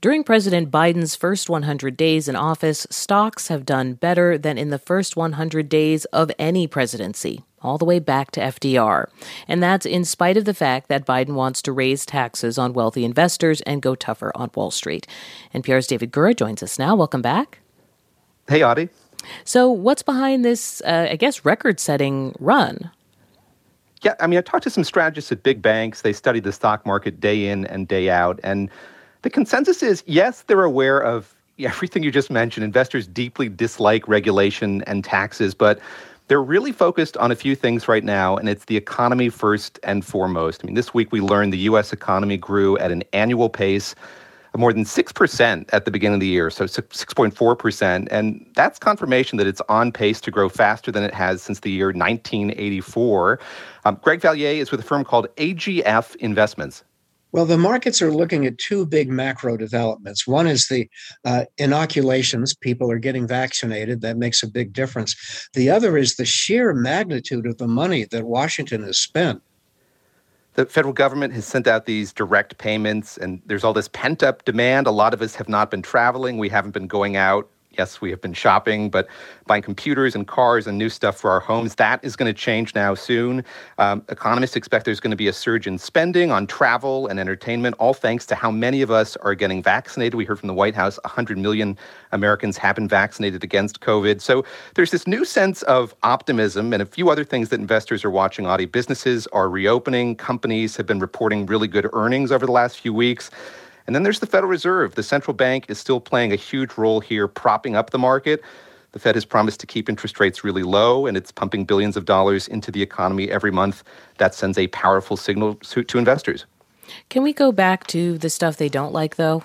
During President Biden's first 100 days in office, stocks have done better than in the first 100 days of any presidency, all the way back to FDR. And that's in spite of the fact that Biden wants to raise taxes on wealthy investors and go tougher on Wall Street. NPR's David Gura joins us now. Welcome back. Hey, Audie. So what's behind this, record-setting run? Yeah, I talked to some strategists at big banks. They study the stock market day in and day out. And the consensus is, yes, they're aware of everything you just mentioned. Investors deeply dislike regulation and taxes, but they're really focused on a few things right now, and it's the economy first and foremost. This week we learned the U.S. economy grew at an annual pace of more than 6% at the beginning of the year, so 6.4%. And that's confirmation that it's on pace to grow faster than it has since the year 1984. Greg Valliere is with a firm called AGF Investments. Well, the markets are looking at two big macro developments. One is the inoculations. People are getting vaccinated. That makes a big difference. The other is the sheer magnitude of the money that Washington has spent. The federal government has sent out these direct payments, and there's all this pent-up demand. A lot of us have not been traveling. We haven't been going out. Yes, we have been shopping, but buying computers and cars and new stuff for our homes, that is going to change now soon. Economists expect there's going to be a surge in spending on travel and entertainment, all thanks to how many of us are getting vaccinated. We heard from the White House 100 million Americans have been vaccinated against COVID. So there's this new sense of optimism and a few other things that investors are watching, Audie. Businesses are reopening. Companies have been reporting really good earnings over the last few weeks. And then there's the Federal Reserve. The central bank is still playing a huge role here, propping up the market. The Fed has promised to keep interest rates really low, and it's pumping billions of dollars into the economy every month. That sends a powerful signal to investors. Can we go back to the stuff they don't like, though?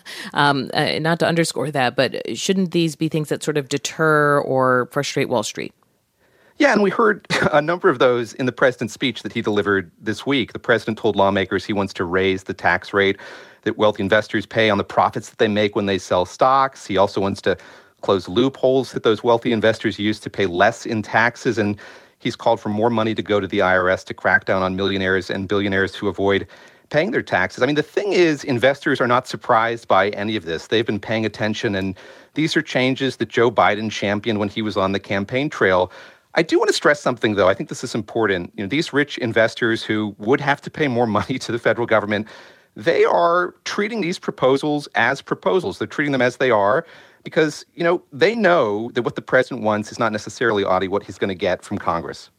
Not to underscore that, but shouldn't these be things that sort of deter or frustrate Wall Street? Yeah, and we heard a number of those in the president's speech that he delivered this week. The president told lawmakers he wants to raise the tax rate that wealthy investors pay on the profits that they make when they sell stocks. He also wants to close loopholes that those wealthy investors use to pay less in taxes. And he's called for more money to go to the IRS to crack down on millionaires and billionaires who avoid paying their taxes. The thing is, investors are not surprised by any of this. They've been paying attention, and these are changes that Joe Biden championed when he was on the campaign trail. I do want to stress something, though. I think this is important. These rich investors who would have to pay more money to the federal government, they are treating these proposals as proposals. They're treating them as they are because, they know that what the president wants is not necessarily, Audie, what he's going to get from Congress.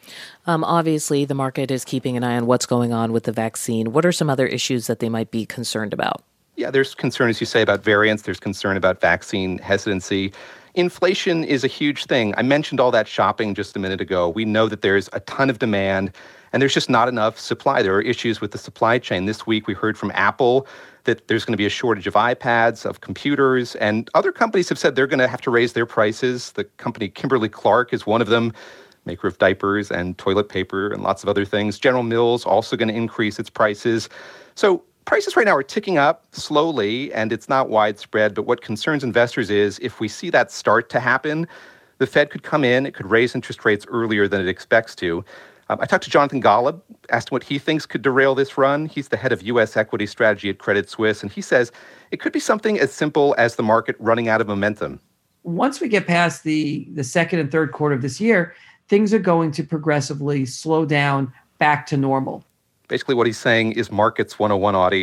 Obviously, the market is keeping an eye on what's going on with the vaccine. What are some other issues that they might be concerned about? Yeah, there's concern, as you say, about variants. There's concern about vaccine hesitancy. Inflation is a huge thing. I mentioned all that shopping just a minute ago. We know that there's a ton of demand, and there's just not enough supply. There are issues with the supply chain. This week, we heard from Apple that there's going to be a shortage of iPads, of computers, and other companies have said they're going to have to raise their prices. The company Kimberly-Clark is one of them, maker of diapers and toilet paper and lots of other things. General Mills also going to increase its prices. So prices right now are ticking up slowly, and it's not widespread. But what concerns investors is if we see that start to happen, the Fed could come in, it could raise interest rates earlier than it expects to. I talked to Jonathan Golub, asked him what he thinks could derail this run. He's the head of U.S. equity strategy at Credit Suisse, and he says it could be something as simple as the market running out of momentum. Once we get past the second and third quarter of this year, things are going to progressively slow down back to normal. Basically what he's saying is Markets 101, Audie.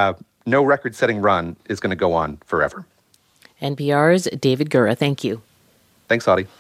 No record-setting run is going to go on forever. NPR's David Gura, thank you. Thanks, Audie.